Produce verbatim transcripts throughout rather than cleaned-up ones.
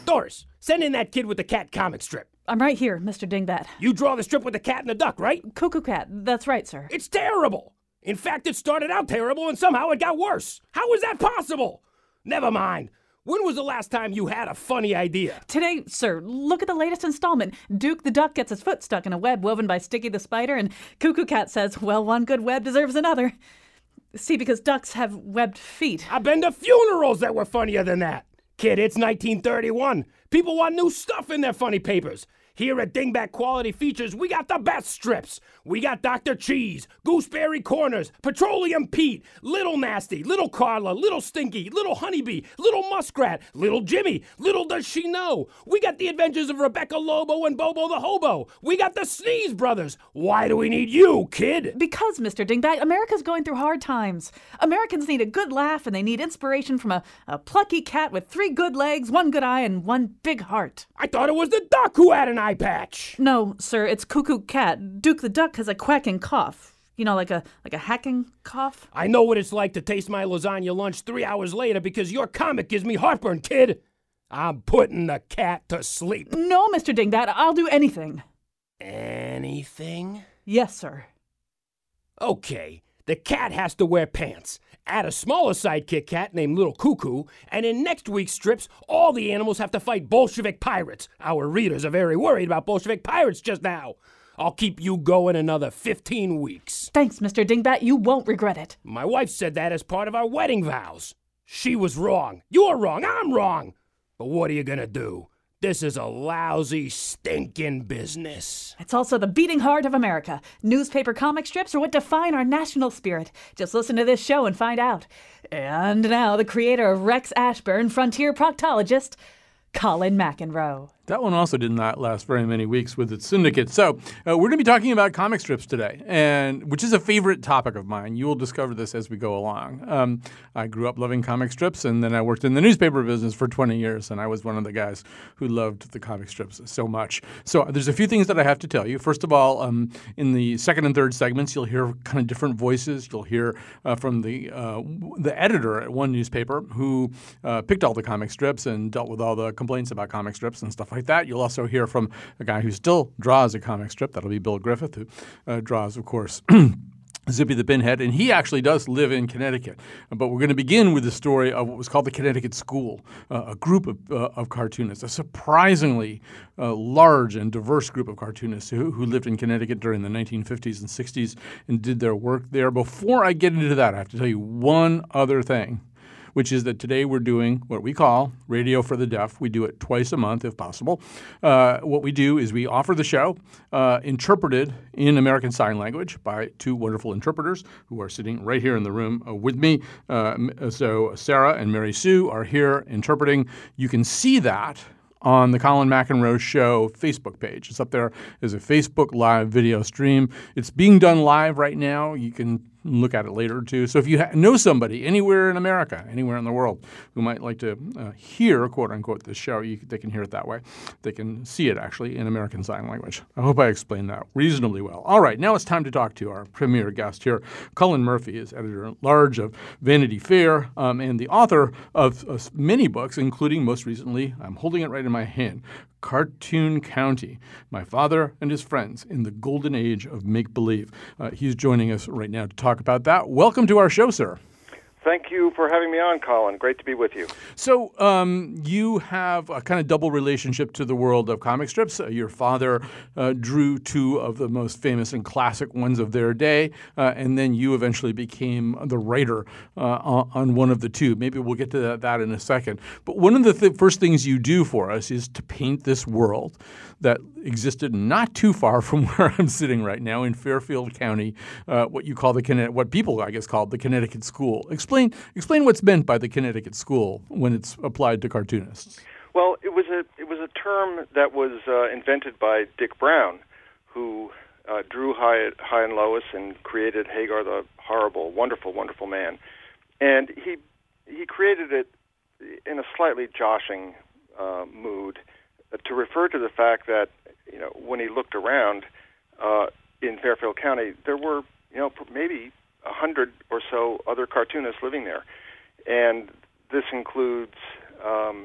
Doris, send in that kid with the cat comic strip. I'm right here, Mister Dingbat. You draw the strip with the cat and the duck, right? Cuckoo Cat, that's right, sir. It's terrible. In fact, it started out terrible and somehow it got worse. How is that possible? Never mind. When was the last time you had a funny idea? Today, sir, look at the latest installment. Duke the Duck gets his foot stuck in a web woven by Sticky the Spider, and Cuckoo Cat says, well, one good web deserves another. See, because ducks have webbed feet. I've been to funerals that were funnier than that. Kid, it's nineteen thirty-one. People want new stuff in their funny papers. Here at Dingbat Quality Features, we got the best strips. We got Doctor Cheese, Gooseberry Corners, Petroleum Pete, Little Nasty, Little Carla, Little Stinky, Little Honeybee, Little Muskrat, Little Jimmy, Little Does She Know. We got the adventures of Rebecca Lobo and Bobo the Hobo. We got the Sneeze Brothers. Why do we need you, kid? Because, Mister Dingbat, America's going through hard times. Americans need a good laugh, and they need inspiration from a, a plucky cat with three good legs, one good eye, and one big heart. I thought it was the duck who had an eye patch. No, sir, it's Cuckoo Cat. Duke the Duck has a quacking cough. You know, like a like a hacking cough. I know what it's like to taste my lasagna lunch three hours later because your comic gives me heartburn, kid. I'm putting the cat to sleep. No, Mister Dingbat, I'll do anything. Anything? Yes, sir. Okay, the cat has to wear pants. Add a smaller sidekick cat named Little Cuckoo, and in next week's strips, all the animals have to fight Bolshevik pirates. Our readers are very worried about Bolshevik pirates just now. I'll keep you going another fifteen weeks. Thanks, Mister Dingbat. You won't regret it. My wife said that as part of our wedding vows. She was wrong. You're wrong. I'm wrong. But what are you gonna do? This is a lousy, stinking business. It's also the beating heart of America. Newspaper comic strips are what define our national spirit. Just listen to this show and find out. And now the creator of Rex Ashburn, frontier proctologist, Colin McEnroe. That one also did not last very many weeks with its syndicate. So uh, we're going to be talking about comic strips today, and which is a favorite topic of mine. You will discover this as we go along. Um, I grew up loving comic strips, and then I worked in the newspaper business for twenty years, and I was one of the guys who loved the comic strips so much. So there's a few things that I have to tell you. First of all, um, in the second and third segments, you'll hear kind of different voices. You'll hear uh, from the uh, the editor at one newspaper who uh, picked all the comic strips and dealt with all the complaints about comic strips and stuff like that. You'll also hear from a guy who still draws a comic strip. That'll be Bill Griffith, who uh, draws, of course, Zippy the Pinhead, and he actually does live in Connecticut. But we're going to begin with the story of what was called the Connecticut School, uh, a group of, uh, of cartoonists, a surprisingly uh, large and diverse group of cartoonists who, who lived in Connecticut during the nineteen fifties and sixties and did their work there. Before I get into that, I have to tell you one other thing, which is that today we're doing what we call Radio for the Deaf. We do it twice a month if possible. Uh, what we do is we offer the show uh, interpreted in American Sign Language by two wonderful interpreters who are sitting right here in the room uh, with me. Uh, so Sarah and Mary Sue are here interpreting. You can see that on the Colin McEnroe Show Facebook page. It's up there as a Facebook live video stream. It's being done live right now. You can look at it later, too. So if you ha- know somebody anywhere in America, anywhere in the world, who might like to uh, hear, quote-unquote, this show, you, they can hear it that way. They can see it, actually, in American Sign Language. I hope I explained that reasonably well. All right, now it's time to talk to our premier guest here. Cullen Murphy is editor-at-large of Vanity Fair um, and the author of uh, many books, including, most recently, I'm holding it right in my hand, Cartoon County, My Father and His Friends in the Golden Age of Make-Believe. Uh, he's joining us right now to talk about that. Welcome to our show, sir. Thank you for having me on, Colin. Great to be with you. So um, you have a kind of double relationship to the world of comic strips. Uh, your father uh, drew two of the most famous and classic ones of their day, uh, and then you eventually became the writer uh, on, on one of the two. Maybe we'll get to that, that in a second. But one of the th- first things you do for us is to paint this world that existed not too far from where I'm sitting right now in Fairfield County, uh, what you call the Conne- what people I guess call the Connecticut School. Explain explain what's meant by the Connecticut School when it's applied to cartoonists. Well, it was a it was a term that was uh, invented by Dick Brown, who uh, drew High, High and Lois and created Hagar the Horrible, wonderful, wonderful man, and he he created it in a slightly joshing uh, mood to refer to the fact that, you know, when he looked around uh, in Fairfield County, there were, you know, maybe a hundred or so other cartoonists living there, and this includes, um,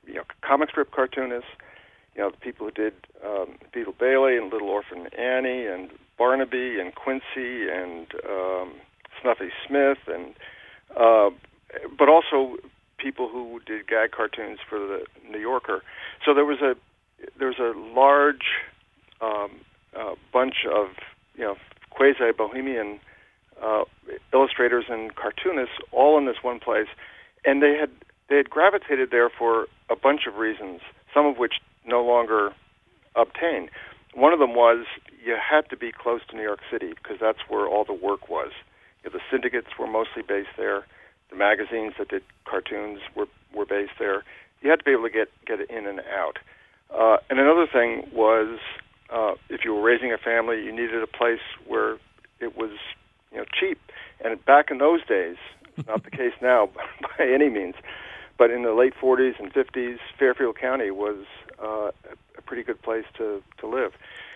you know, comic strip cartoonists, you know, the people who did um, Beetle Bailey and Little Orphan Annie and Barnaby and Quincy and um, Snuffy Smith, and uh, but also people who did gag cartoons for the New Yorker. So there was a there was a large um, uh, bunch of you know quasi bohemian uh, illustrators and cartoonists all in this one place, and they had they had gravitated there for a bunch of reasons, some of which no longer obtain. One of them was you had to be close to New York City because that's where all the work was. You know, the syndicates were mostly based there. The magazines that did cartoons were, were based there. You had to be able to get, get in and out. Uh, and another thing was uh, if you were raising a family, you needed a place where it was you know cheap. And back in those days, not the case now by any means, but in the late forties and fifties, Fairfield County was uh, a pretty good place to, to live.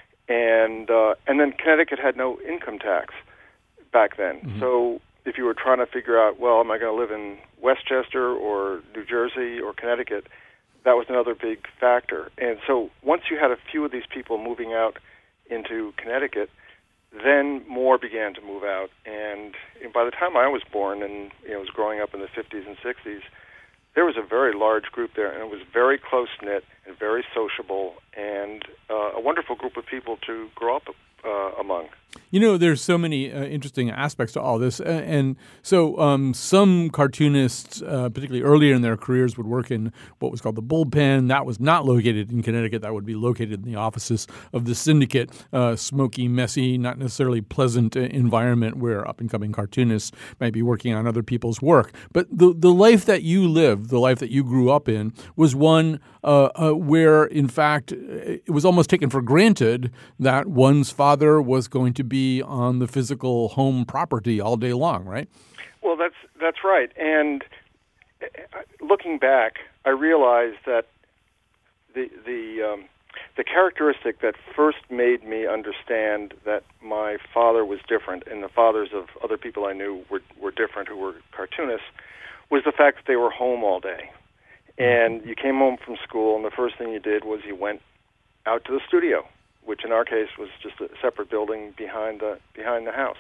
And uh, and then Connecticut had no income tax back then. Mm-hmm. So if you were trying to figure out, well, am I going to live in Westchester or New Jersey or Connecticut, that was another big factor. And so once you had a few of these people moving out into Connecticut, then more began to move out. And by the time I was born and you know was growing up in the fifties and sixties, there was a very large group there, and it was very close-knit and very sociable and uh, a wonderful group of people to grow up uh, among. You know, there's so many uh, interesting aspects to all this. Uh, and so um, some cartoonists, uh, particularly earlier in their careers, would work in what was called the Bullpen. That was not located in Connecticut. That would be located in the offices of the syndicate. Uh, smoky, messy, not necessarily pleasant uh, environment where up-and-coming cartoonists might be working on other people's work. But the, the life that you lived, the life that you grew up in, was one uh, uh, where, in fact, it was almost taken for granted that one's father was going to be on the physical home property all day long, right? Well, that's that's right. And looking back, I realized that the the um, the characteristic that first made me understand that my father was different and the fathers of other people I knew were were different who were cartoonists was the fact that they were home all day. And you came home from school, and the first thing you did was you went out to the studio, which in our case was just a separate building behind the behind the house.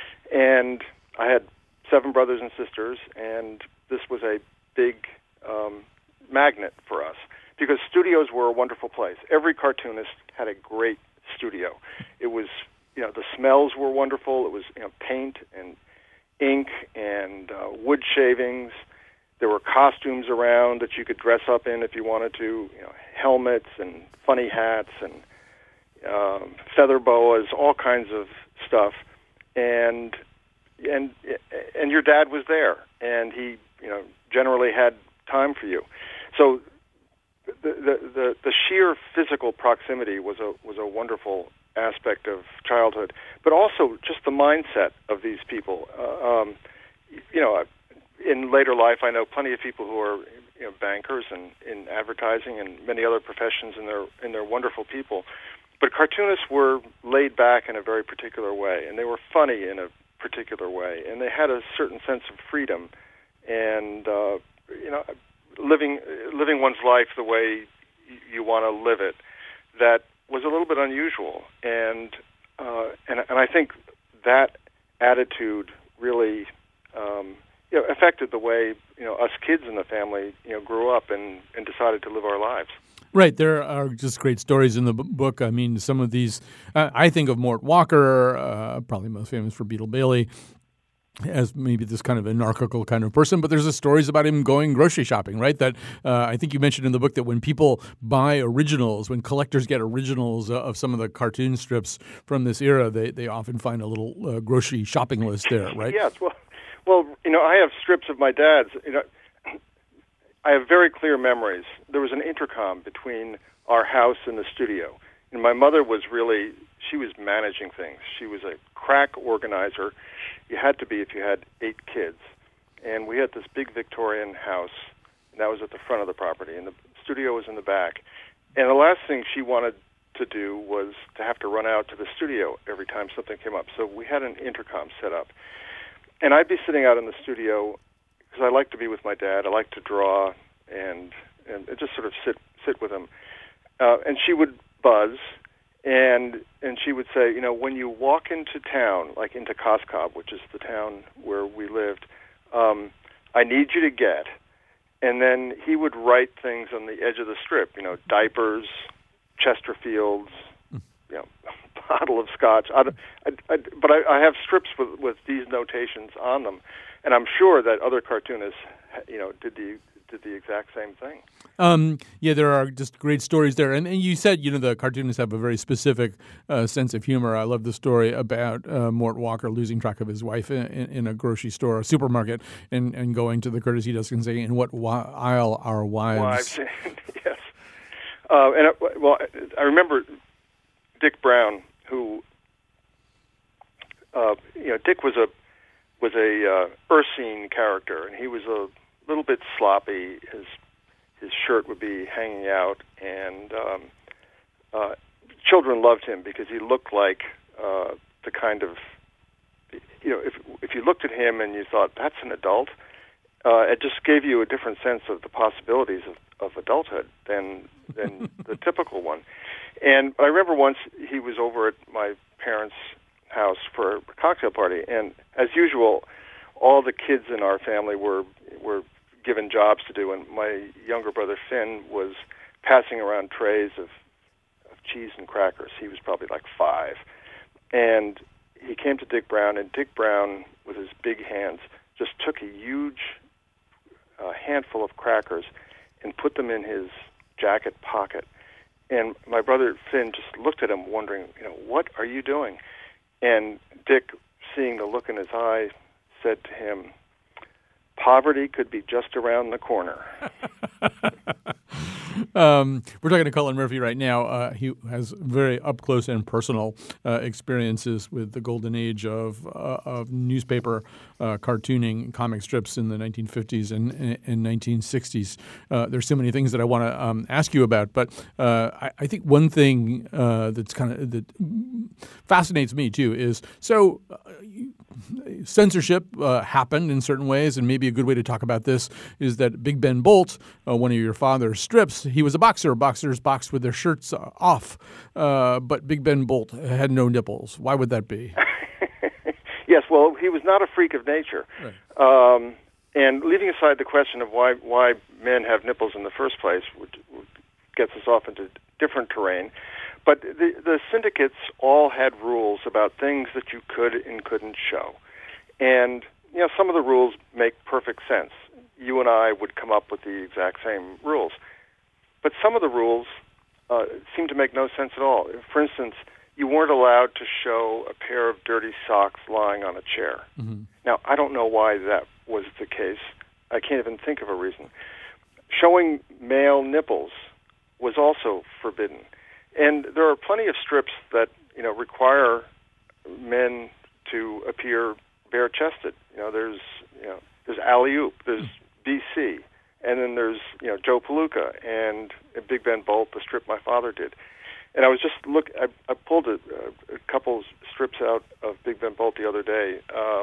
And I had seven brothers and sisters, and this was a big um, magnet for us because studios were a wonderful place. Every cartoonist had a great studio. It was, you know, the smells were wonderful. It was, you know, paint and ink and uh, wood shavings. There were costumes around that you could dress up in if you wanted to, you know, helmets and funny hats and Um, feather boas, all kinds of stuff, and and and your dad was there, and he, you know, generally had time for you. So the the the, the sheer physical proximity was a was a wonderful aspect of childhood, but also just the mindset of these people. Uh, um, you know, in later life, I know plenty of people who are you know bankers and in advertising and many other professions, and they're and they're wonderful people. But cartoonists were laid back in a very particular way, and they were funny in a particular way, and they had a certain sense of freedom, and uh, you know, living living one's life the way you want to live it. That was a little bit unusual, and uh, and and I think that attitude really um, you know, affected the way you know us kids in the family you know grew up and, and decided to live our lives. Right. There are just great stories in the book. I mean, some of these, uh, I think of Mort Walker, uh, probably most famous for Beetle Bailey, as maybe this kind of anarchical kind of person, but there's the stories about him going grocery shopping, right? That uh, I think you mentioned in the book that when people buy originals, when collectors get originals uh, of some of the cartoon strips from this era, they, they often find a little uh, grocery shopping list there, right? Yes. Well, well, you know, I have strips of my dad's, you know, I have very clear memories. There was an intercom between our house and the studio. And my mother was really, she was managing things. She was a crack organizer. You had to be if you had eight kids. And we had this big Victorian house, and that was at the front of the property, and the studio was in the back. And the last thing she wanted to do was to have to run out to the studio every time something came up. So we had an intercom set up. And I'd be sitting out in the studio because I like to be with my dad. I like to draw and and just sort of sit sit with him. Uh, and she would buzz, and and she would say, you know, when you walk into town, like into Koskob, which is the town where we lived, um, I need you to get. And then he would write things on the edge of the strip, you know, diapers, Chesterfields, you know, bottle of scotch. I, I, I, but I, I have strips with, with these notations on them, and I'm sure that other cartoonists, you know, did the did the exact same thing. Um, yeah, there are just great stories there. And, and you said, you know, the cartoonists have a very specific uh, sense of humor. I love the story about uh, Mort Walker losing track of his wife in, in a grocery store, a supermarket, and, and going to the courtesy desk and saying, "In what wi- aisle are wives?" Wives, yes. Uh, and, uh, well, I remember Dick Brown, who, uh, you know, Dick was a was a uh, Ursine character, and he was a little bit sloppy. His his shirt would be hanging out, and um, uh, children loved him because he looked like uh, the kind of, you know, if if you looked at him and you thought that's an adult, uh, it just gave you a different sense of the possibilities of, of adulthood than than the typical one. And I remember once he was over at my parents' house for a cocktail party, and as usual, all the kids in our family were were given jobs to do, and my younger brother Finn was passing around trays of, of cheese and crackers. He was probably like five, and he came to Dick Brown, and Dick Brown, with his big hands, just took a huge uh, handful of crackers and put them in his jacket pocket. And my brother Finn just looked at him, wondering, you know, what are you doing? And Dick, seeing the look in his eye, said to him, "Poverty could be just around the corner." um, we're talking to Cullen Murphy right now. Uh, he has very up close and personal uh, experiences with the golden age of uh, of newspaper uh, cartooning, comic strips in the nineteen fifties and, and nineteen sixties. Uh, there's so many things that I want to um, ask you about, but uh, I, I think one thing uh, that's kind of that fascinates me too is so. Uh, you, Censorship uh, happened in certain ways, and maybe a good way to talk about this is that Big Ben Bolt, uh, one of your father's strips, he was a boxer. Boxers boxed with their shirts uh, off, uh, but Big Ben Bolt had no nipples. Why would that be? Yes, well, he was not a freak of nature. Right. Um, and leaving aside the question of why why men have nipples in the first place, which, which gets us off into different terrain, but the, the syndicates all had rules about things that you could and couldn't show. And, you know, some of the rules make perfect sense. You and I would come up with the exact same rules. But some of the rules uh, seem to make no sense at all. For instance, you weren't allowed to show a pair of dirty socks lying on a chair. Mm-hmm. Now, I don't know why that was the case. I can't even think of a reason. Showing male nipples was also forbidden. And there are plenty of strips that, you know, require men to appear bare-chested. You know, there's, you know, there's Alley-Oop, there's B C, and then there's, you know, Joe Palooka and Big Ben Bolt, the strip my father did. And I was just look, I, I pulled a, a couple strips out of Big Ben Bolt the other day, um,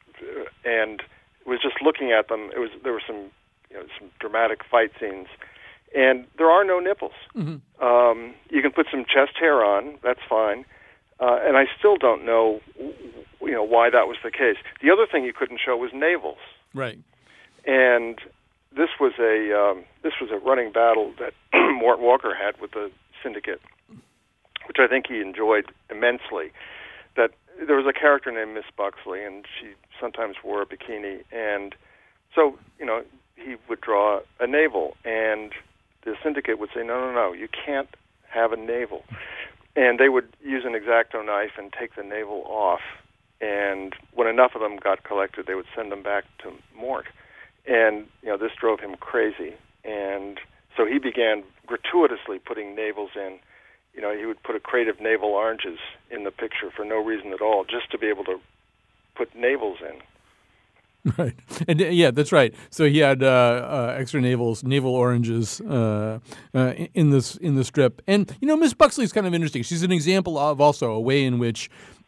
and was just looking at them. It was there were some, you know, some dramatic fight scenes. And there are no nipples. Mm-hmm. Um, you can put some chest hair on. That's fine. Uh, and I still don't know, you know, why that was the case. The other thing you couldn't show was navels. Right. And this was a um, this was a running battle that Mort Walker had with the syndicate, which I think he enjoyed immensely. That there was a character named Miss Buxley, and she sometimes wore a bikini. And so, you know, he would draw a navel, and the syndicate would say, no, no, no, you can't have a navel. And they would use an X-Acto knife and take the navel off. And when enough of them got collected, they would send them back to Mort. And, you know, this drove him crazy. And so he began gratuitously putting navels in. You know, he would put a crate of navel oranges in the picture for no reason at all, just to be able to put navels in. Right, and uh, yeah, that's right. So he had uh, uh, extra navels, navel oranges uh, uh, in this in the strip, and you know, Miss Buxley's kind of interesting. She's an example of also a way in which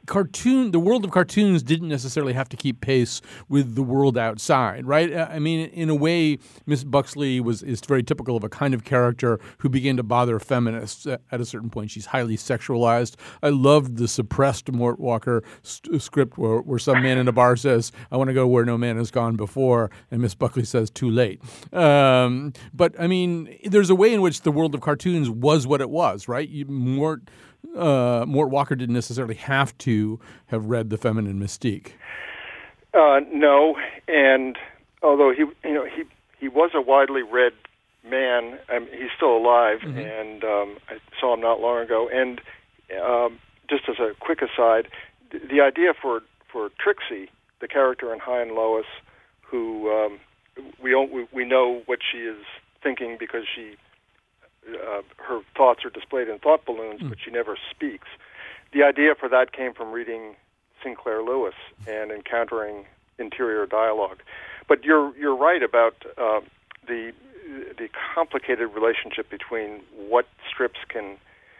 cartoon, the world of cartoons didn't necessarily have to keep pace with the world outside, right? I mean, in a way, Miss Buxley was is very typical of a kind of character who began to bother feminists at a certain point. She's highly sexualized. I loved the suppressed Mort Walker st- script where, where some man in a bar says, "I want to go where no man has gone before," and Miss Buckley says, "Too late." Um, but, I mean, there's a way in which the world of cartoons was what it was, right? You, Mort... Uh, Mort Walker didn't necessarily have to have read The Feminine Mystique. Uh, no, and although he, you know, he he was a widely read man, I mean, he's still alive, mm-hmm. and um, I saw him not long ago. And um, just as a quick aside, the, the idea for for Trixie, the character in High and Lois, who um, we don't, we we know what she is thinking because she. Uh, her thoughts are displayed in thought balloons, mm. but she never speaks. The idea for that came from reading Sinclair Lewis and encountering interior dialogue. But you're you're right about uh, the the complicated relationship between what strips can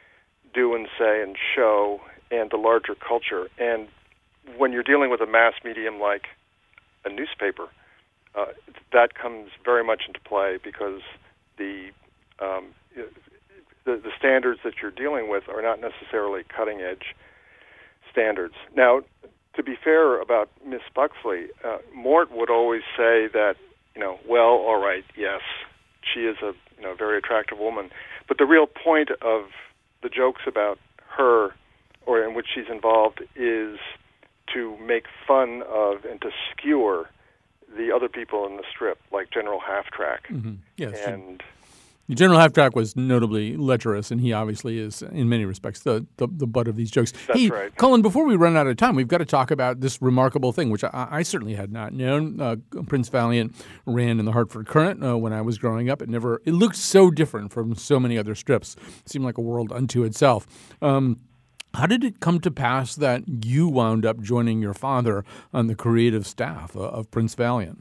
do and say and show and the larger culture. And when you're dealing with a mass medium like a newspaper, uh, that comes very much into play because the um, The, the standards that you're dealing with are not necessarily cutting-edge standards. Now, to be fair about Miss Buxley, uh, Mort would always say that, you know, well, all right, yes, she is a you know very attractive woman, but the real point of the jokes about her, or in which she's involved, is to make fun of and to skewer the other people in the strip, like General Half-Track. Mm-hmm. Yes, and. She- General Half-Track was notably lecherous, and he obviously is, in many respects, the, the, the butt of these jokes. That's hey, right. Cullen, before we run out of time, we've got to talk about this remarkable thing, which I, I certainly had not known. Uh, Prince Valiant ran in the Hartford Courant uh, when I was growing up. It never it looked so different from so many other strips. It seemed like a world unto itself. Um, how did it come to pass that you wound up joining your father on the creative staff uh, of Prince Valiant?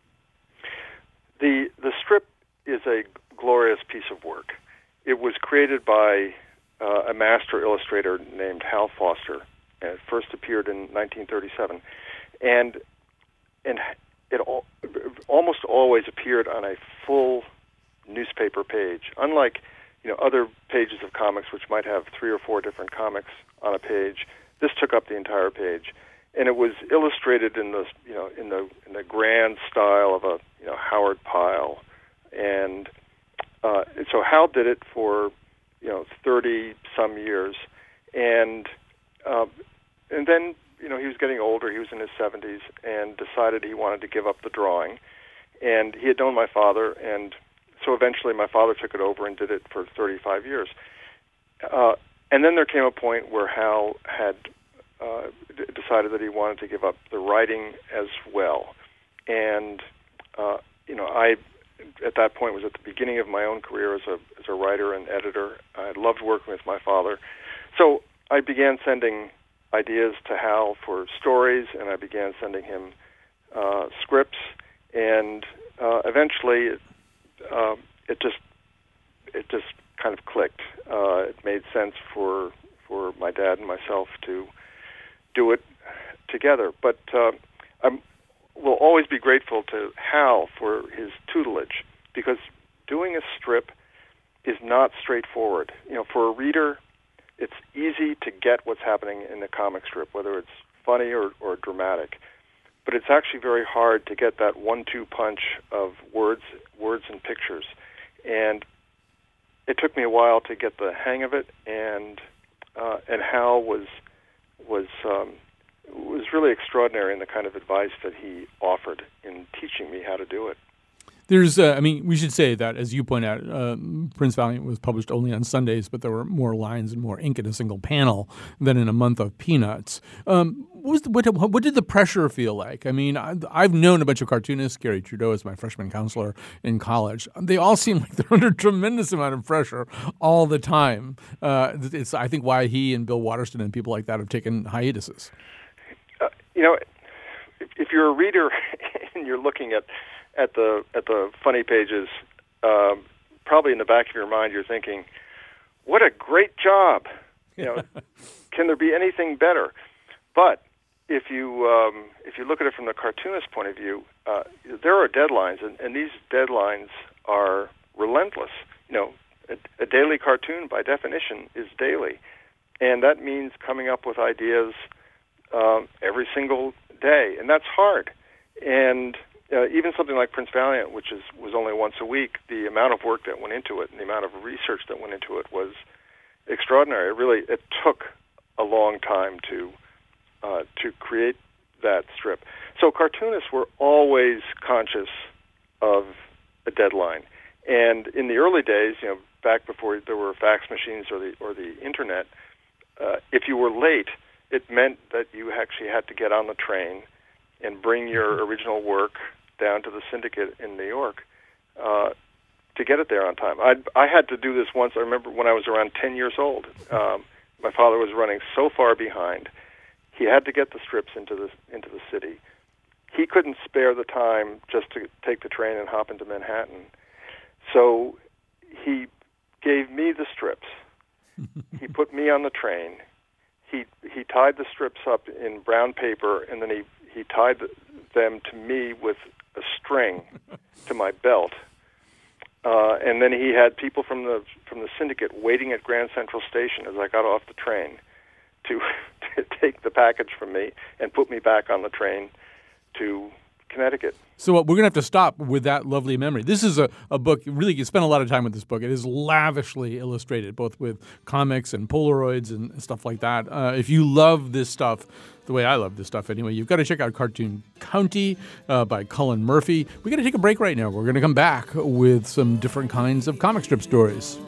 The the strip is a glorious piece of work. It was created by uh, a master illustrator named Hal Foster, and it first appeared in nineteen thirty-seven, and and it al- almost always appeared on a full newspaper page. Unlike you know other pages of comics, which might have three or four different comics on a page, this took up the entire page, and it was illustrated in the you know in the in the grand style of a you know Howard Pyle, and Uh, so Hal did it for, you know, thirty some years, and uh, and then you know he was getting older. He was in his seventies, and decided he wanted to give up the drawing. And he had known my father, and so eventually my father took it over and did it for thirty-five years. Uh, and then there came a point where Hal had uh, d- decided that he wanted to give up the writing as well, and uh, you know I. At that point was at the beginning of my own career as a as a writer and editor. I loved working with my father. So I began sending ideas to Hal for stories, and I began sending him uh, scripts, and uh, eventually it, uh, it just it just kind of clicked. Uh, it made sense for for my dad and myself to do it together. But uh, I'm will always be grateful to Hal for his tutelage, because doing a strip is not straightforward. You know, for a reader, it's easy to get what's happening in the comic strip, whether it's funny or, or dramatic. But it's actually very hard to get that one-two punch of words, words and pictures. And it took me a while to get the hang of it. And uh, and Hal was was. Um, was really extraordinary in the kind of advice that he offered in teaching me how to do it. There's, uh, I mean, we should say that, as you point out, uh, Prince Valiant was published only on Sundays, but there were more lines and more ink in a single panel than in a month of Peanuts. Um, what, was the, what, what did the pressure feel like? I mean, I, I've known a bunch of cartoonists. Gary Trudeau is my freshman counselor in college. They all seem like they're under a tremendous amount of pressure all the time. Uh, it's, I think, why he and Bill Waterston and people like that have taken hiatuses. Uh, you know, if, if you're a reader and you're looking at at the at the funny pages, um, probably in the back of your mind you're thinking, "What a great job! You know, can there be anything better?" but if you um, if you look at it from the cartoonist point of view, uh, there are deadlines, and, and these deadlines are relentless. You know, a, a daily cartoon, by definition, is daily, and that means coming up with ideas um, every single day, and that's hard. And uh, even something like Prince Valiant, which is was only once a week, the amount of work that went into it and the amount of research that went into it was extraordinary. It really it took a long time to uh, to create that strip. So cartoonists were always conscious of a deadline. And in the early days, you know, back before there were fax machines or the or the internet, uh, if you were late, it meant that you actually had to get on the train and bring your original work down to the Syndicate in New York uh, to get it there on time. I I had to do this once. I remember when I was around ten years old. Um, my father was running so far behind. He had to get the strips into the into the city. He couldn't spare the time just to take the train and hop into Manhattan. So he gave me the strips. He put me on the train. He he tied the strips up in brown paper, and then he, he tied them to me with a string to my belt. Uh, and then he had people from the from the Syndicate waiting at Grand Central Station as I got off the train to, to take the package from me and put me back on the train to Connecticut. So uh, we're going to have to stop with that lovely memory. This is a, a book, really, you spent a lot of time with this book. It is lavishly illustrated, both with comics and Polaroids and stuff like that. Uh, if you love this stuff, the way I love this stuff anyway, you've got to check out Cartoon County uh, by Cullen Murphy. We're going to take a break right now. We're going to come back with some different kinds of comic strip stories.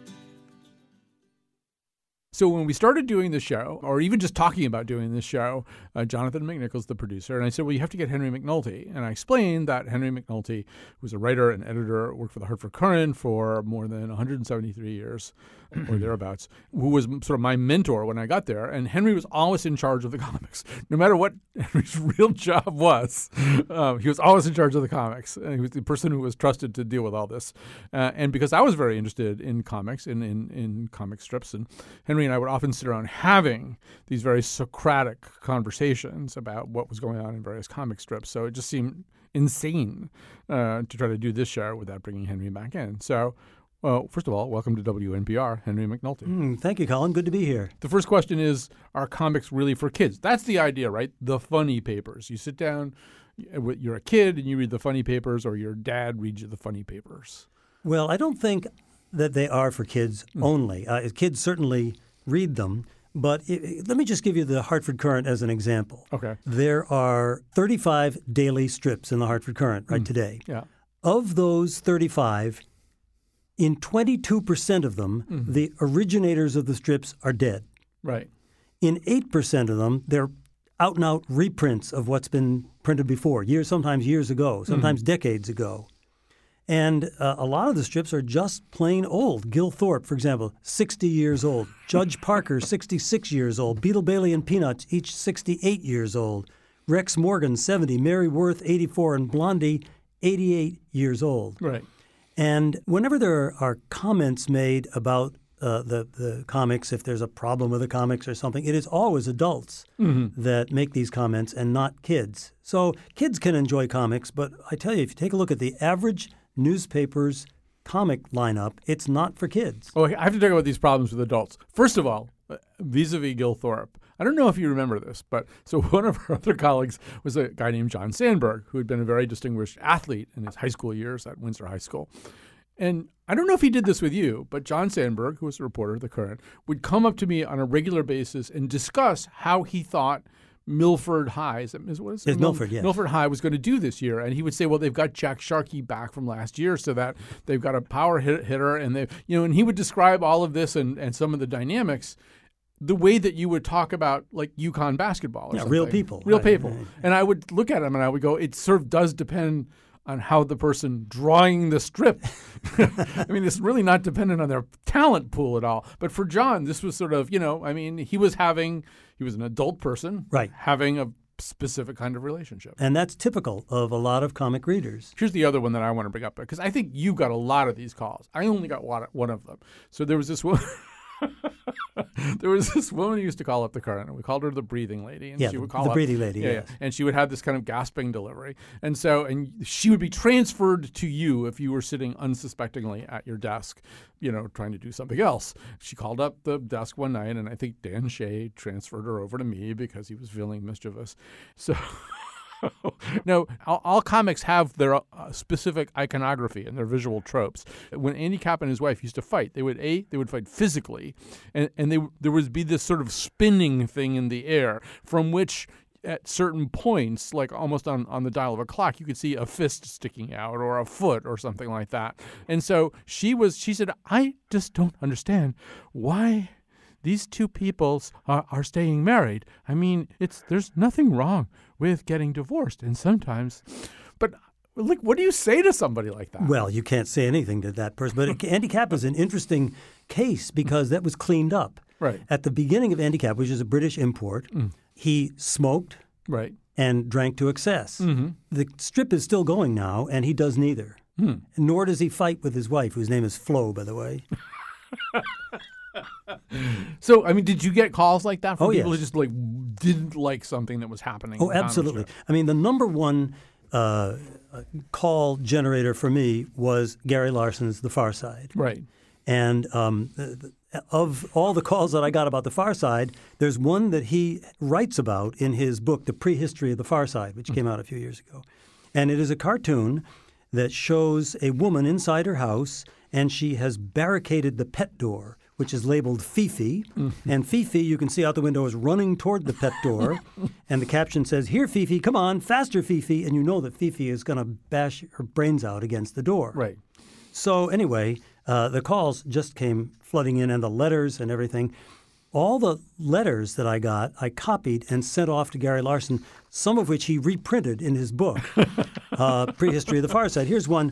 So when we started doing the show, or even just talking about doing this show, uh, Jonathan McNichol's the producer, and I said, well, you have to get Henry McNulty. And I explained that Henry McNulty was a writer and editor, worked for the Hartford Courant for more than one hundred seventy-three years, or thereabouts, who was sort of my mentor when I got there. And Henry was always in charge of the comics. No matter what Henry's real job was, um, he was always in charge of the comics. And he was the person who was trusted to deal with all this. Uh, and because I was very interested in comics, in, in, in comic strips, and Henry and I would often sit around having these very Socratic conversations about what was going on in various comic strips. So it just seemed insane uh, to try to do this show without bringing Henry back in. So, well, first of all, welcome to W N P R, Henry McNulty. Mm, thank you, Colin. Good to be here. The first question is, are comics really for kids? That's the idea, right? The funny papers. You sit down, you're a kid, and you read the funny papers, or your dad reads you the funny papers. Well, I don't think that they are for kids mm. only. Uh, kids certainly read them, but it, it, let me just give you the Hartford Courant as an example. Okay. There are thirty-five daily strips in the Hartford Courant right mm. today. Yeah. Of those thirty-five, in twenty-two percent of them, mm-hmm. the originators of the strips are dead. Right. In eight percent of them, they're out-and-out reprints of what's been printed before, years, sometimes years ago, sometimes mm-hmm. decades ago. And uh, a lot of the strips are just plain old. Gil Thorpe, for example, sixty years old. Judge Parker, sixty-six years old. Beetle Bailey and Peanuts, each sixty-eight years old. Rex Morgan, seventy. Mary Worth, eighty-four. And Blondie, eighty-eight years old. Right. And whenever there are comments made about uh, the, the comics, if there's a problem with the comics or something, it is always adults mm-hmm. that make these comments and not kids. So kids can enjoy comics, but I tell you, if you take a look at the average newspaper's comic lineup, it's not for kids. Oh, I have to talk about these problems with adults. First of all, vis-a-vis Gil Thorpe, I don't know if you remember this, but so one of our other colleagues was a guy named John Sandberg, who had been a very distinguished athlete in his high school years at Windsor High School. And I don't know if he did this with you, but John Sandberg, who was a reporter at the Courant, would come up to me on a regular basis and discuss how he thought Milford High, is, it, is what is it? It's Milford, yes. Milford High was going to do this year. And he would say, well, they've got Jack Sharkey back from last year, so that they've got a power hit, hitter. And they, you know, and he would describe all of this and, and some of the dynamics the way that you would talk about like UConn basketball or yeah, something. Real people. Real right, people. Right. And I would look at him and I would go, it sort of does depend on how the person drawing the strip. I mean, it's really not dependent on their talent pool at all. But for John, this was sort of, you know, I mean, he was having, he was an adult person right. having a specific kind of relationship. And that's typical of a lot of comic readers. Here's the other one that I want to bring up, because I think you got a lot of these calls. I only got one, one of them. So there was this one. There was this woman who used to call up the car, and we called her the breathing lady. And Yeah, she would the- call the up, breathing lady, Yeah, yes. yeah. And she would have this kind of gasping delivery. And so, and she would be transferred to you if you were sitting unsuspectingly at your desk, you know, trying to do something else. She called up the desk one night, and I think Dan Shea transferred her over to me because he was feeling mischievous. So... No, all, all comics have their uh, specific iconography and their visual tropes. When Andy Capp and his wife used to fight, they would a they would fight physically, and and they there would be this sort of spinning thing in the air from which, at certain points, like almost on, on the dial of a clock, you could see a fist sticking out or a foot or something like that. And so she was she said, I just don't understand why these two peoples are, are staying married. I mean, it's there's nothing wrong with getting divorced, and sometimes, but like, what do you say to somebody like that? Well, you can't say anything to that person. But Andy Capp is an interesting case because that was cleaned up. Right. At the beginning of Andy Capp, which is a British import, Mm. he smoked Right. and drank to excess. Mm-hmm. The strip is still going now, and he does neither. Mm. Nor does he fight with his wife, whose name is Flo, by the way. So, I mean, did you get calls like that from Oh, people yes. who just like didn't like something that was happening? Oh, in the comic absolutely. strip? I mean, the number one uh, uh, call generator for me was Gary Larson's The Far Side. Right. And um, the, the, of all the calls that I got about The Far Side, there's one that he writes about in his book, The Prehistory of the Far Side, which came out a few years ago. And it is a cartoon that shows a woman inside her house, and she has barricaded the pet door, which is labeled Fifi. Mm-hmm. And Fifi, you can see out the window, is running toward the pet door. And the caption says, "Here, Fifi, come on, faster, Fifi." And you know that Fifi is going to bash her brains out against the door. Right. So anyway, uh, the calls just came flooding in, and the letters and everything. All the letters that I got, I copied and sent off to Gary Larson, some of which he reprinted in his book, uh, Prehistory of the Far Side. Here's one.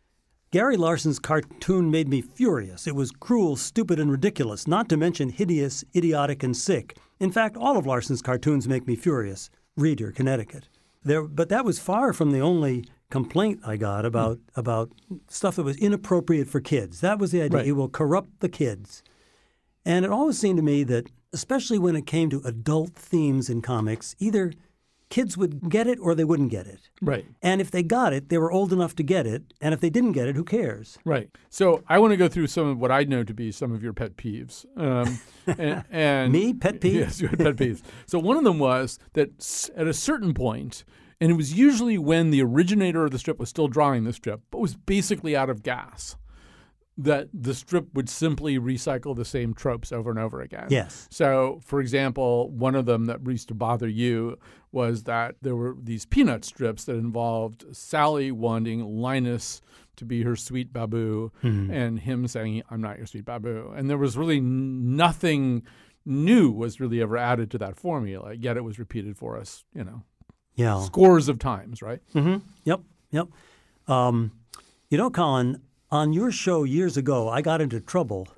Gary Larson's cartoon made me furious. It was cruel, stupid, and ridiculous, not to mention hideous, idiotic, and sick. In fact, all of Larson's cartoons make me furious. Reader, Connecticut. There, but that was far from the only complaint I got about, mm. about stuff that was inappropriate for kids. That was the idea. Right. It will corrupt the kids. And it always seemed to me that, especially when it came to adult themes in comics, either kids would get it or they wouldn't get it. Right. And if they got it, they were old enough to get it. And if they didn't get it, who cares? Right. So I want to go through some of what I know to be some of your pet peeves. Um, and, and Me? Pet peeves? Yes, you had pet peeves. So one of them was that s- at a certain point, and it was usually when the originator of the strip was still drawing the strip, but was basically out of gas, that the strip would simply recycle the same tropes over and over again. Yes. So, for example, one of them that used to bother you was that there were these peanut strips that involved Sally wanting Linus to be her sweet baboo mm-hmm. and him saying, "I'm not your sweet baboo." And there was really nothing new was really ever added to that formula, yet it was repeated for us, you know, yeah. scores of times, right? Mm-hmm. Yep, yep. Um, you know, Colin, on your show years ago, I got into trouble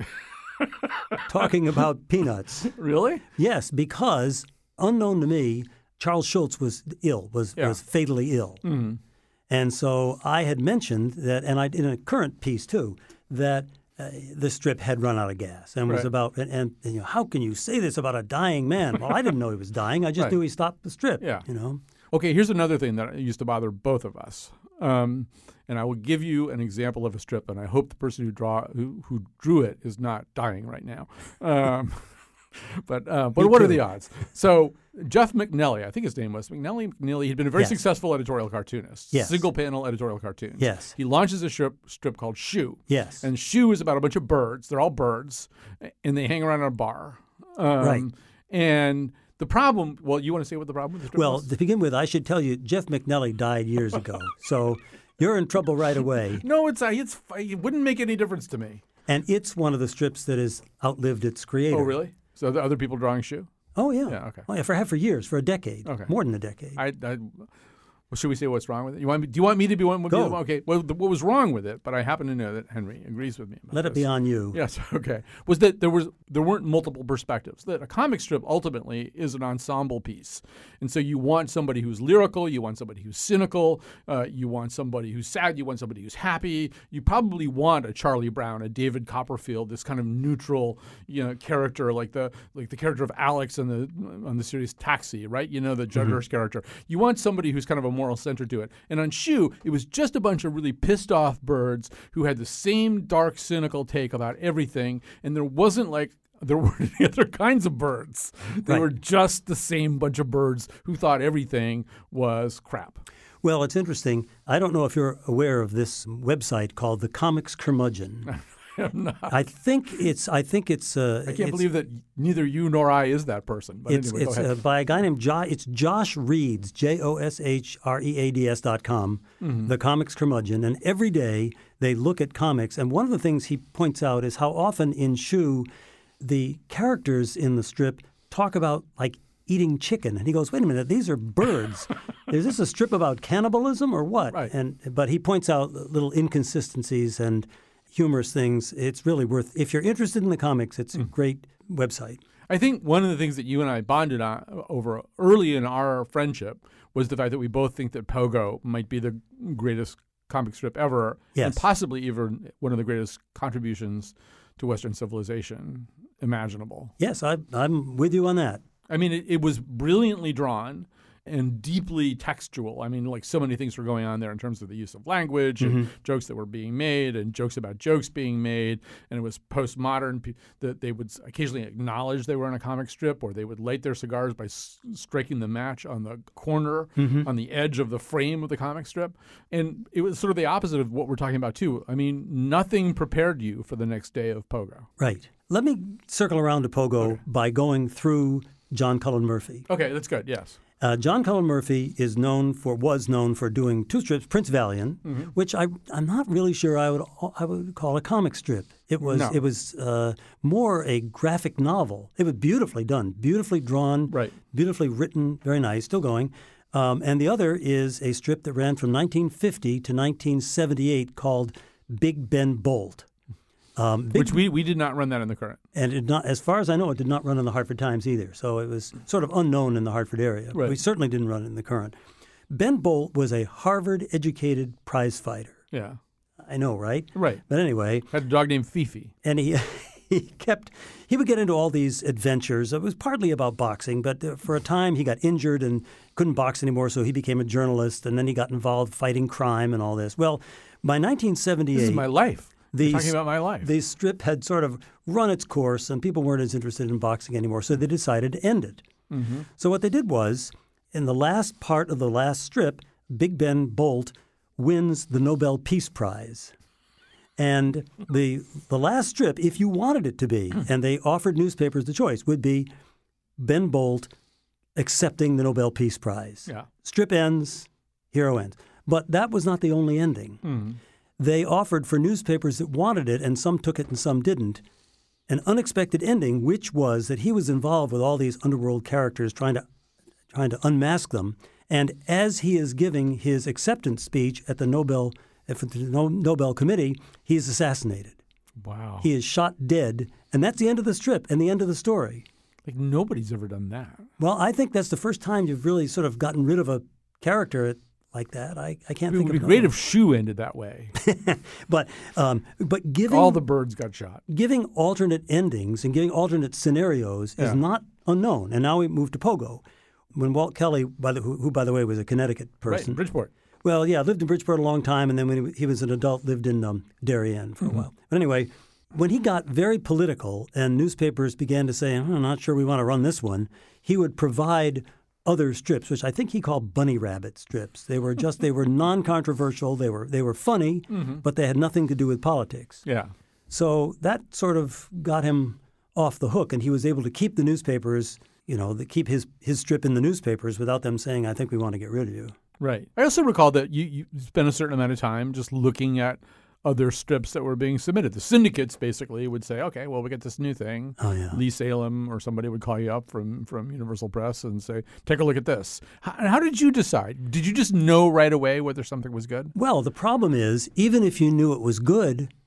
talking about peanuts. Really? Yes, because unknown to me, Charles Schultz was ill, was, yeah. was fatally ill. Mm-hmm. And so I had mentioned that, and I in a current piece too, that uh, the strip had run out of gas and was right. about, and, and, and you know, how can you say this about a dying man? Well, I didn't know he was dying. I just right. knew he stopped the strip, yeah. you know. Okay, here's another thing that used to bother both of us. Um, and I will give you an example of a strip, and I hope the person who draw who, who drew it is not dying right now. Um, but uh, but what too. are the odds? So Jeff McNelly, I think his name was McNelly. McNeely. He'd been a very yes. successful successful editorial cartoonist. Yes. Single panel editorial cartoons. Yes. He launches a strip strip called Shoe. Yes. And Shoe is about a bunch of birds. They're all birds, and they hang around in a bar. Um, right. And the problem, well, you want to say what the problem with the strip Well, was? to begin with, I should tell you, Jeff McNelly died years ago. So you're in trouble right away. No, it's, uh, it's it wouldn't make any difference to me. And it's one of the strips that has outlived its creator. Oh, really? So are there other people drawing Shoe? Oh, yeah. Yeah, okay. Oh, yeah, for, for years, for a decade. Okay. More than a decade. I, I, well, should we say what's wrong with it? You want me, do you want me to be one? Go. Okay. Well, the, what was wrong with it? But I happen to know that Henry agrees with me. About Let it this. be on you. Yes. Okay. Was that there was there weren't multiple perspectives. That a comic strip ultimately is an ensemble piece. And so you want somebody who's lyrical, you want somebody who's cynical, uh, you want somebody who's sad, you want somebody who's happy. You probably want a Charlie Brown, a David Copperfield, this kind of neutral, you know, character like the like the character of Alex on the on the series Taxi, right? You know, the Judd Hirsch character. You want somebody who's kind of a moral center to it. And on Shoe, it was just a bunch of really pissed off birds who had the same dark, cynical take about everything, and there wasn't like there weren't any other kinds of birds. They Right. were just the same bunch of birds who thought everything was crap. Well, it's interesting. I don't know if you're aware of this website called the Comics Curmudgeon. I think it's. I think it's. Uh, I can't believe that neither you nor I is that person. But It's anyway, it's go ahead. uh, by a guy named Josh. It's Josh Reads, J O S H R E A D S dot com, Mm-hmm. the Comics Curmudgeon, and every day they look at comics. And one of the things he points out is how often in Shoe, the characters in the strip talk about like eating chicken, and he goes, "Wait a minute, these are birds. Is this a strip about cannibalism or what?" Right. And but he points out little inconsistencies and humorous things. It's really worth. If you're interested in the comics, it's a great website. I think one of the things that you and I bonded on over early in our friendship was the fact that we both think that Pogo might be the greatest comic strip ever, Yes. and possibly even one of the greatest contributions to Western civilization imaginable. Yes, I, I'm with you on that. I mean, it, it was brilliantly drawn and deeply textual. I mean, like so many things were going on there in terms of the use of language and jokes that were being made and jokes about jokes being made. And it was postmodern pe- that they would occasionally acknowledge they were in a comic strip, or they would light their cigars by s- striking the match on the corner, on the edge of the frame of the comic strip. And it was sort of the opposite of what we're talking about, too. I mean, nothing prepared you for the next day of Pogo. Right. Let me circle around to Pogo by going through John Cullen Murphy. Okay, that's good, yes. Uh, John Cullen Murphy is known for was known for doing two strips, Prince Valiant, which I I'm not really sure I would I would call a comic strip. It was No. it was uh, more a graphic novel. It was beautifully done, beautifully drawn, Right. beautifully written, very nice, still going. Um, and the other is a strip that ran from nineteen fifty to nineteen seventy-eight called Big Ben Bolt. Um, Big Which we, we did not run that in the current. And it not, as far as I know, it did not run in the Hartford Times either. So it was sort of unknown in the Hartford area. Right. We certainly didn't run it in the Current. Ben Bolt was a Harvard-educated prize fighter. Yeah. I know, right? Right. But anyway, Had a dog named Fifi. and he he kept he would get into all these adventures. It was partly about boxing, but uh, for a time he got injured and couldn't box anymore, so he became a journalist, and then he got involved fighting crime and all this. Well, by nineteen seventy-eight, This is my life. the, You're talking about my life. The strip had sort of run its course, and people weren't as interested in boxing anymore, so they decided to end it. Mm-hmm. So what they did was, in the last part of the last strip, Big Ben Bolt wins the Nobel Peace Prize. And the the last strip, if you wanted it to be, and they offered newspapers the choice, would be Ben Bolt accepting the Nobel Peace Prize. Yeah. Strip ends, hero ends. But that was not the only ending. Mm-hmm. They offered for newspapers that wanted it, and some took it and some didn't, an unexpected ending, which was that he was involved with all these underworld characters trying to trying to unmask them. And as he is giving his acceptance speech at the Nobel at the No- Nobel Committee, he is assassinated. Wow. He is shot dead, and that's the end of the strip and the end of the story. Like nobody's ever done that. Well, I think that's the first time you've really sort of gotten rid of a character like that. I, I can't It think would be of great another. if Shoe ended that way. But um, but giving All the birds got shot. giving alternate endings and giving alternate scenarios Yeah. is not unknown. And now we move to Pogo. When Walt Kelly, by the, who, who by the way was a Connecticut Right, person, in Bridgeport. well, yeah, lived in Bridgeport a long time, and then when he was an adult, lived in um, Darien for a while. But anyway, when he got very political and newspapers began to say, "I'm not sure we want to run this one," he would provide other strips, which I think he called bunny rabbit strips. They were just they were non-controversial. They were they were funny, but they had nothing to do with politics. Yeah. So that sort of got him off the hook, and he was able to keep the newspapers, you know, the, keep his, his strip in the newspapers without them saying, "I think we want to get rid of you." Right. I also recall that you, you spent a certain amount of time just looking at other strips that were being submitted. The syndicates basically would say, okay, well, we get this new thing. Oh, yeah. Lee Salem or somebody would call you up from, from Universal Press and say, take a look at this. How, how did you decide? Did you just know right away whether something was good? Well, the problem is, even if you knew it was good,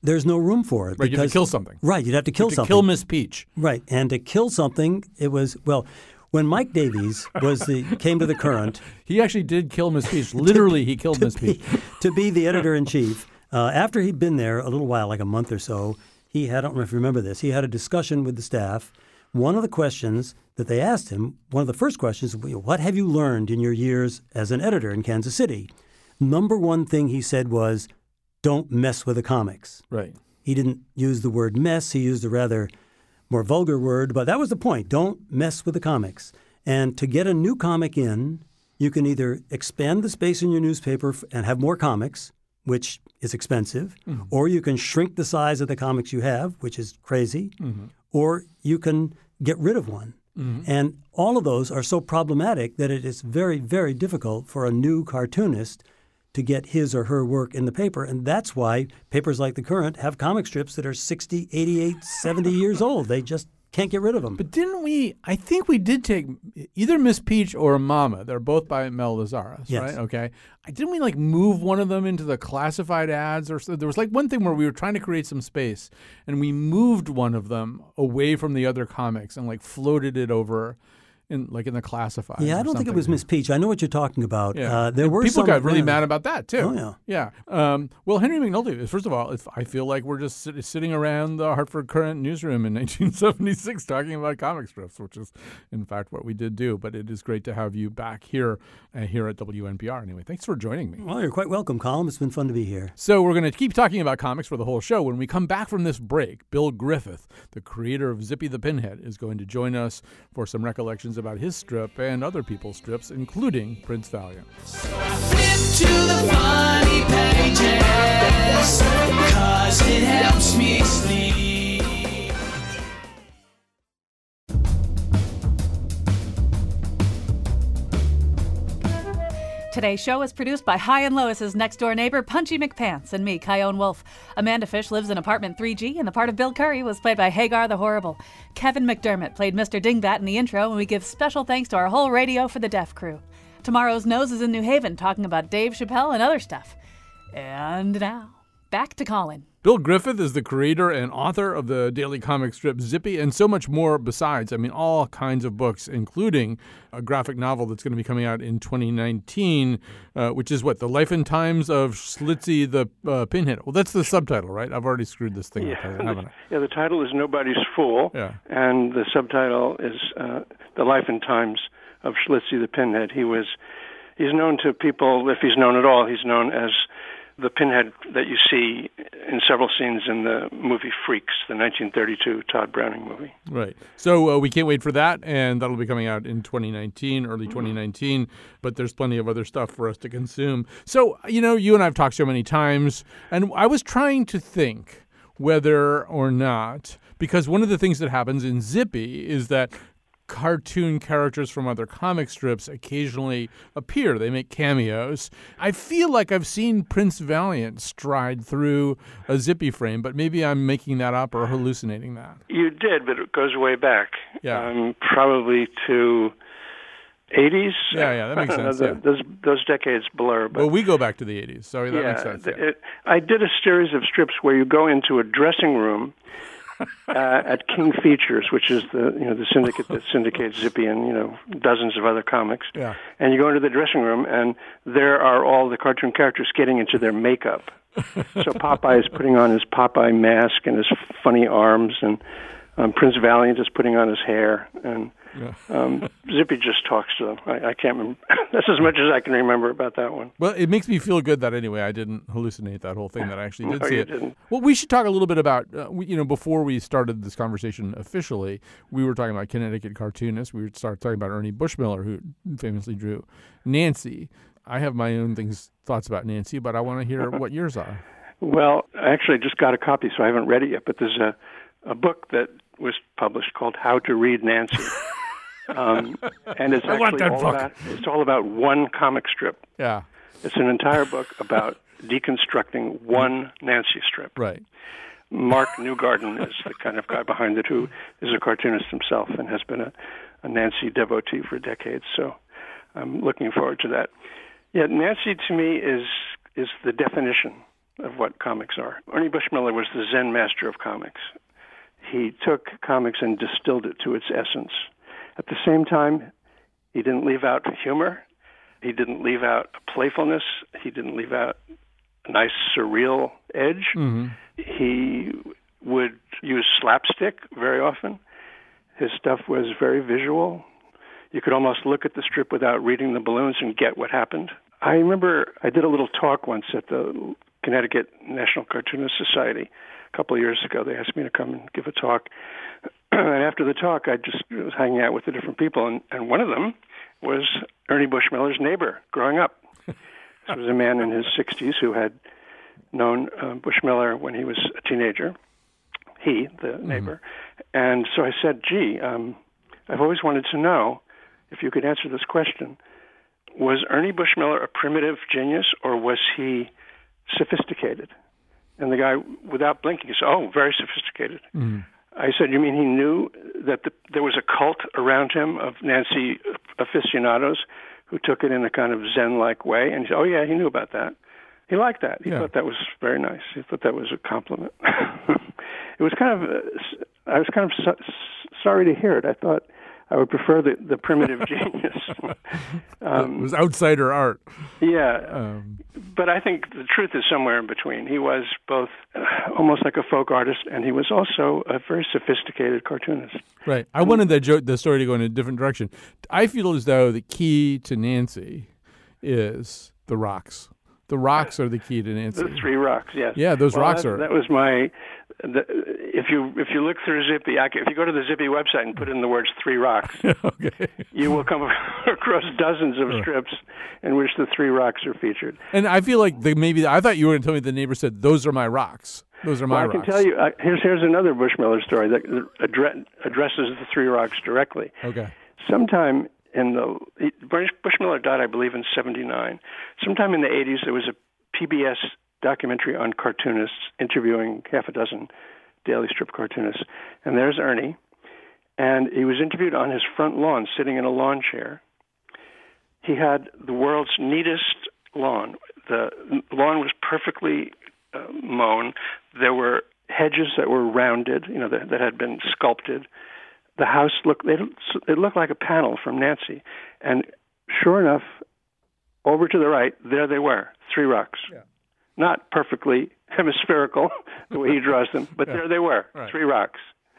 there's no room for it. Right, you have to kill something. Right, you'd have to kill to something. kill Miss Peach. Right, and to kill something, it was, well, when Mike Davies was the came to the Current. He actually did kill Miss Peach. Literally, he killed Miss be, Peach. To be the editor-in-chief, uh, after he'd been there a little while, like a month or so, he had, I don't know if you remember this, he had a discussion with the staff. One of the questions that they asked him, one of the first questions, what have you learned in your years as an editor in Kansas City? Number one thing he said was, don't mess with the comics. Right. He didn't use the word mess. He used a rather more vulgar word, but that was the point. Don't mess with the comics. And to get a new comic in, you can either expand the space in your newspaper and have more comics, which is expensive, mm-hmm. or you can shrink the size of the comics you have, which is crazy, mm-hmm. or you can get rid of one. Mm-hmm. And all of those are so problematic that it is very, very difficult for a new cartoonist to get his or her work in the paper. And that's why papers like The Current have comic strips that are sixty, eighty-eight, seventy years old. They just can't get rid of them. But didn't we, I think we did take either Miss Peach or Mama. They're both by Mel Lazaris, yes. right? Okay. Didn't we like move one of them into the classified ads? Or so? There was like one thing where we were trying to create some space and we moved one of them away from the other comics and like floated it over in like in the classified. Yeah, I don't think it was Miss Peach. I know what you're talking about. Yeah. Uh, there and were people some, got really yeah. mad about that too. Oh yeah, yeah. Um, well, Henry McNulty. First of all, if I feel like we're just sit- sitting around the Hartford Courant newsroom in nineteen seventy-six talking about comic strips, which is in fact what we did do. But it is great to have you back here uh, here at W N P R. Anyway, thanks for joining me. Well, you're quite welcome, Colin. It's been fun to be here. So we're going to keep talking about comics for the whole show. When we come back from this break, Bill Griffith, the creator of Zippy the Pinhead, is going to join us for some recollections about his strip and other people's strips, including Prince Valiant. So I flip to the funny pages, 'cause it helps me sleep. Today's show is produced by High and Lois's next-door neighbor, Punchy McPants, and me, Kyone Wolf. Amanda Fish lives in apartment three G, and the part of Bill Curry was played by Hagar the Horrible. Kevin McDermott played Mister Dingbat in the intro, and we give special thanks to our whole Radio for the Deaf crew. Tomorrow's Nose is in New Haven, talking about Dave Chappelle and other stuff. And now, back to Colin. Bill Griffith is the creator and author of the daily comic strip Zippy and so much more besides. I mean, all kinds of books, including a graphic novel that's going to be coming out in twenty nineteen, uh, which is what? The Life and Times of Schlitzie the uh, Pinhead. Well, that's the subtitle, right? I've already screwed this thing yeah, up, haven't I? Yeah, the title is Nobody's Fool, yeah. and the subtitle is uh, The Life and Times of Schlitzie the Pinhead. He was, he's known to people, if he's known at all, he's known as the Pinhead that you see in several scenes in the movie Freaks, the nineteen thirty-two Todd Browning movie. Right. So uh, we can't wait for that, and that'll be coming out in twenty nineteen, early twenty nineteen, but there's plenty of other stuff for us to consume. So, you know, you and I have talked so many times, and I was trying to think whether or not, because one of the things that happens in Zippy is that cartoon characters from other comic strips occasionally appear. They make cameos. I feel like I've seen Prince Valiant stride through a Zippy frame, but maybe I'm making that up or hallucinating that. You did, but it goes way back. Yeah. Um, probably to eighties. Yeah, yeah, that makes sense. the, yeah. Those those decades blur. But Well, we go back to the eighties, so that yeah, makes sense. Yeah. It, I did a series of strips where you go into a dressing room uh, at King Features, which is the you know the syndicate that syndicates Zippy and you know dozens of other comics. Yeah. And you go into the dressing room, and there are all the cartoon characters getting into their makeup. So Popeye is putting on his Popeye mask and his funny arms, and um, Prince Valiant is putting on his hair, and Yeah. um, Zippy just talks to them. I, I can't remember. That's as much as I can remember about that one. Well, it makes me feel good that anyway I didn't hallucinate that whole thing, that I actually did No, see you it. didn't. Well, we should talk a little bit about, uh, we, you know, before we started this conversation officially, we were talking about Connecticut cartoonists. We started talking about Ernie Bushmiller, who famously drew Nancy. I have my own things, thoughts about Nancy, but I want to hear what yours are. Well, I actually just got a copy, so I haven't read it yet, but there's a, a book that was published called How to Read Nancy. Um, and it's I want actually that all book. about it's all about one comic strip. Yeah, It's an entire book about deconstructing one Nancy strip. right. Mark Newgarden is the kind of guy behind it, who is a cartoonist himself and has been a, a Nancy devotee for decades. So I'm looking forward to that. Yeah, Nancy to me is is the definition of what comics are. Ernie Bushmiller was the Zen master of comics. He took comics and distilled it to its essence. At the same time, he didn't leave out humor. He didn't leave out playfulness. He didn't leave out a nice surreal edge. Mm-hmm. He would use slapstick very often. His stuff was very visual. You could almost look at the strip without reading the balloons and get what happened. I remember I did a little talk once at the Connecticut National Cartoonist Society a couple of years ago. They asked me to come and give a talk. And after the talk, I just was hanging out with the different people, and, and one of them was Ernie Bushmiller's neighbor growing up. This was a man in his sixties who had known uh, Bushmiller when he was a teenager, he, the neighbor. Mm-hmm. And so I said, gee, um, I've always wanted to know if you could answer this question. Was Ernie Bushmiller a primitive genius, or was he sophisticated? And the guy, without blinking, said, oh, very sophisticated. Mm-hmm. I said, you mean he knew that the, there was a cult around him of Nancy aficionados who took it in a kind of Zen-like way? And he said, oh, yeah, he knew about that. He liked that. He yeah. thought that was very nice. He thought that was a compliment. It was kind of, uh, I was kind of so, sorry to hear it. I thought I would prefer the, the primitive genius. um, it was outsider art. Yeah. Um, but I think the truth is somewhere in between. He was both uh, almost like a folk artist, and he was also a very sophisticated cartoonist. Right. I wanted that joke, the story to go in a different direction. I feel as though the key to Nancy is the rocks. The rocks are the key to Nancy. The three rocks, yes. Yeah, those well, rocks that, are. That was my. The, if you if you look through Zippy, I, if you go to the Zippy website and put in the words "three rocks," okay. you will come across dozens of strips in which the three rocks are featured. And I feel like they, maybe I thought you were going to tell me the neighbor said, "Those are my rocks. Those are my well, I rocks." I can tell you. Uh, here's here's another Bushmiller story that addre- addresses the three rocks directly. Okay. Sometime in the Bushmiller died, I believe, in seventy-nine. Sometime in the eighties, there was a P B S documentary on cartoonists interviewing half a dozen daily strip cartoonists. And there's Ernie. And he was interviewed on his front lawn, sitting in a lawn chair. He had the world's neatest lawn. The lawn was perfectly uh, mown. There were hedges that were rounded, you know, that, that had been sculpted. The house looked, it, it looked like a panel from Nancy. And sure enough, over to the right, there they were, three rocks. Yeah. Not perfectly hemispherical, the way he draws them, but yeah. there they were, right. three rocks.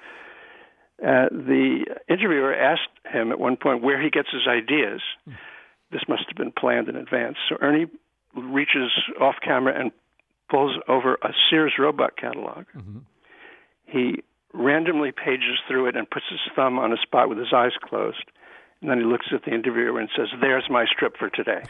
Uh, the interviewer asked him at one point where he gets his ideas. Hmm. This must have been planned in advance. So Ernie reaches off camera and pulls over a Sears Roebuck catalog. Mm-hmm. He randomly pages through it and puts his thumb on a spot with his eyes closed. And then he looks at the interviewer and says, "There's my strip for today."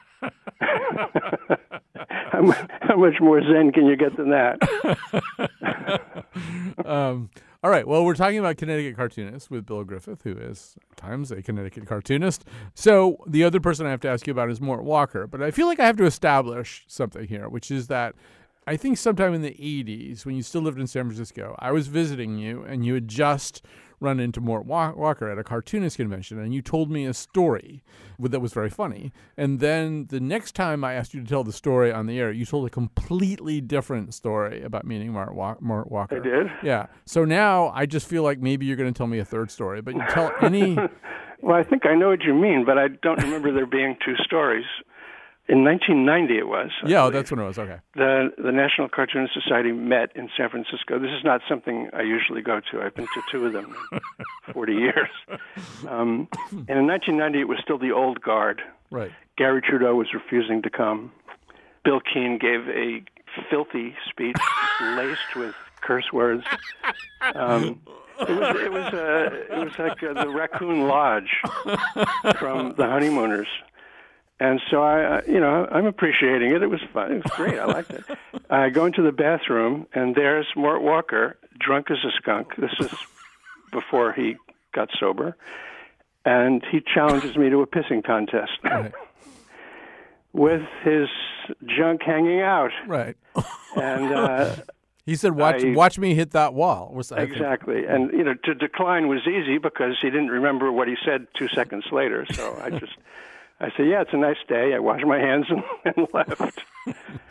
how, how much more Zen can you get than that? um, all right. Well, we're talking about Connecticut cartoonists with Bill Griffith, who is at times a Connecticut cartoonist. So the other person I have to ask you about is Mort Walker. But I feel like I have to establish something here, which is that I think sometime in the eighties, when you still lived in San Francisco, I was visiting you, and you had just run into Mort Walker at a cartoonist convention, and you told me a story that was very funny. And then the next time I asked you to tell the story on the air, you told a completely different story about meeting Mort, Wa- Mort Walker. I did? Yeah. So now I just feel like maybe you're going to tell me a third story, but you tell any... Well, I think I know what you mean, but I don't remember there being two stories. In nineteen ninety it was. I yeah, believe. That's when it was. Okay. The the National Cartoonist Society met in San Francisco. This is not something I usually go to. I've been to two of them in forty years. Um, and in nineteen ninety it was still the old guard. Right. Gary Trudeau was refusing to come. Bill Keane gave a filthy speech laced with curse words. Um, it was it was uh, it was like uh, the Raccoon Lodge from The Honeymooners. And so I, you know, I'm appreciating it. It was fun. It was great. I liked it. I go into the bathroom, and there's Mort Walker, drunk as a skunk. This is before he got sober, and he challenges me to a pissing contest right. with his junk hanging out. Right. And uh, he said, "Watch, I, watch me hit that wall." Was that exactly. And you know, to decline was easy because he didn't remember what he said two seconds later. So I just. I said, yeah, it's a nice day. I washed my hands and, and left.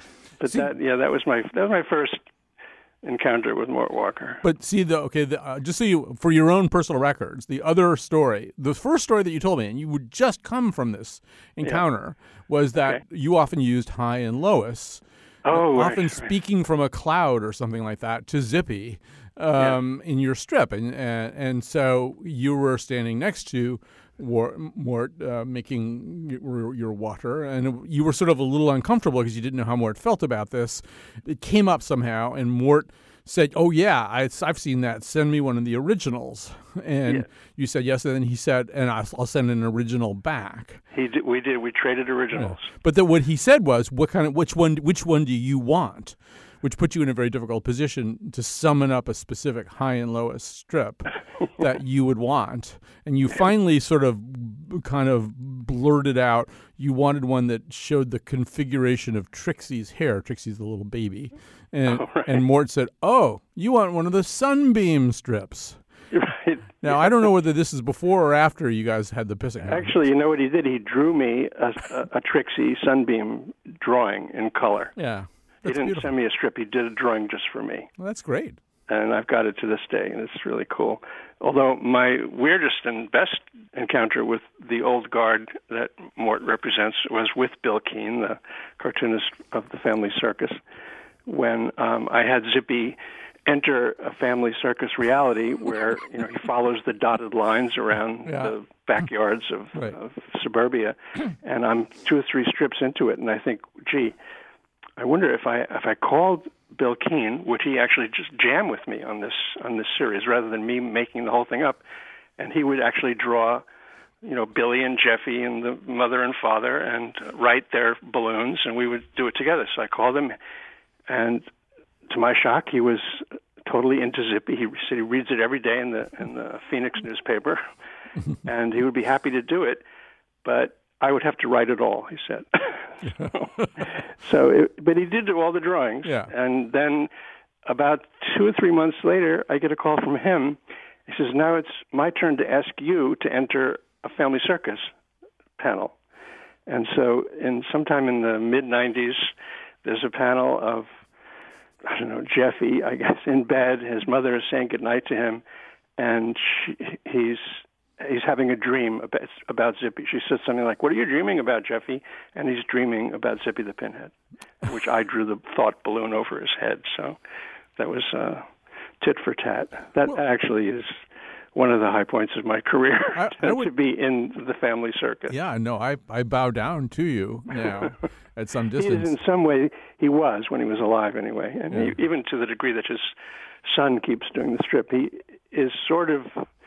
But See- that, yeah, that was my that was my first encounter with Mort Walker. But see, the okay, the, uh, just so you, for your own personal records, the other story, the first story that you told me, and you would just come from this encounter, was that Okay. you often used Hi and Lois, Oh, right, often right. speaking from a cloud or something like that to Zippy um, in your strip, and, and and so you were standing next to War, Mort uh, making your, your water, and you were sort of a little uncomfortable because you didn't know how Mort felt about this. It came up somehow, and Mort said, "Oh yeah, I, I've seen that. Send me one of the originals." And Yeah. you said yes, and then he said, "And I'll, I'll send an original back." He did, we did we traded originals. But then what he said was, "What kind of which one? Which one do you want?" Which put you in a very difficult position to summon up a specific Hi and Lois strip that you would want. And you finally sort of kind of blurted out you wanted one that showed the configuration of Trixie's hair. Trixie's the little baby. And, Oh, right. and Mort said, "Oh, you want one of the Sunbeam strips." Right. Now, I don't know whether this is before or after you guys had the pissing. Actually, you know what he did? He drew me a, a, a Trixie Sunbeam drawing in color. Yeah. He That's didn't beautiful. send me a strip. He did a drawing just for me. Well, that's great. And I've got it to this day, and it's really cool. Although my weirdest and best encounter with the old guard that Mort represents was with Bill Keane, the cartoonist of the Family Circus, when um, I had Zippy enter a Family Circus reality where you know he follows the dotted lines around Yeah. the backyards of, Right. of suburbia, and I'm two or three strips into it, and I think, gee, I wonder if I if I called Bill Keane, would he actually just jam with me on this on this series rather than me making the whole thing up? And he would actually draw, you know, Billy and Jeffy and the mother and father and write their balloons, and we would do it together. So I called him, and to my shock, he was totally into Zippy. He said he reads it every day in the in the Phoenix newspaper, and he would be happy to do it, but I would have to write it all, he said. so, so it, but he did do all the drawings. Yeah. And then about two or three months later, I get a call from him. He says, now it's my turn to ask you to enter a Family Circus panel. And so in sometime in the mid nineties, there's a panel of, I don't know, Jeffy, I guess, in bed. His mother is saying goodnight to him, and she, he's he's having a dream about, about Zippy. She says something like, "What are you dreaming about, Jeffy?" And he's dreaming about Zippy the Pinhead, which I drew the thought balloon over his head. So that was uh, tit for tat. That well, actually is one of the high points of my career, I, to, I would, to be in the Family Circus. Yeah, no, I, I bow down to you now at some distance. He is in some way, he was when he was alive anyway. And Yeah. he, even to the degree that his son keeps doing the strip, he is sort of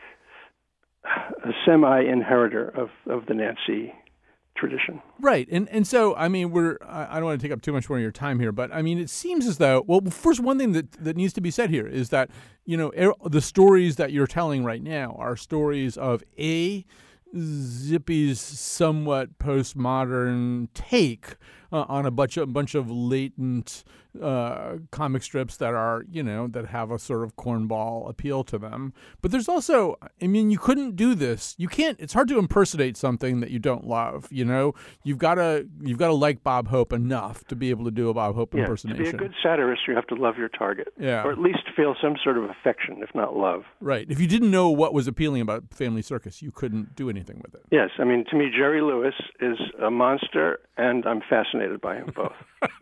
a semi-inheritor of, of the Nancy tradition. Right. And and so, I mean, we're, I I don't want to take up too much more of your time here, but I mean, it seems as though, well, first, one thing that, that needs to be said here is that, you know, er, the stories that you're telling right now are stories of A, Zippy's somewhat postmodern take uh, on a bunch of, bunch of latent uh, comic strips that are, you know, that have a sort of cornball appeal to them. But there's also, I mean, you couldn't do this. You can't, it's hard to impersonate something that you don't love, you know? You've got to, you've got to like Bob Hope enough to be able to do a Bob Hope yeah, impersonation. To be a good satirist, you have to love your target. Yeah. Or at least feel some sort of affection, if not love. Right. If you didn't know what was appealing about Family Circus, you couldn't do anything with it. Yes. I mean, to me, Jerry Lewis is a monster, and I'm fascinated by him both.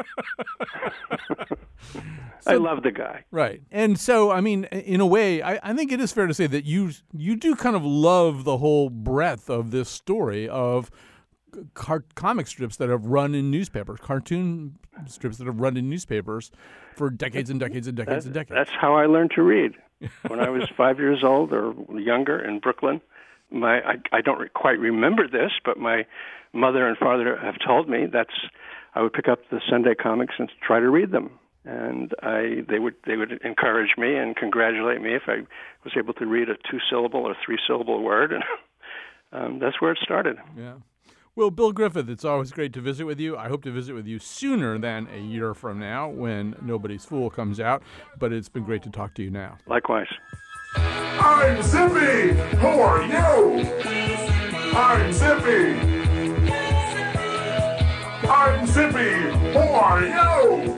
So, I love the guy. Right. And so, I mean, in a way, I, I think it is fair to say that you you do kind of love the whole breadth of this story of car- comic strips that have run in newspapers, cartoon strips that have run in newspapers for decades and decades and decades That, and decades. That's how I learned to read. When I was five years old or younger in Brooklyn, my I, I don't re- quite remember this, but my mother and father have told me that's I would pick up the Sunday comics and try to read them. And I, they would they would encourage me and congratulate me if I was able to read a two-syllable or three-syllable word, and um, that's where it started. Yeah. Well, Bill Griffith, it's always great to visit with you. I hope to visit with you sooner than a year from now when Nobody's Fool comes out, but it's been great to talk to you now. Likewise. I'm Zippy! Who are you? I'm Zippy! I'm Zippy! Who are you?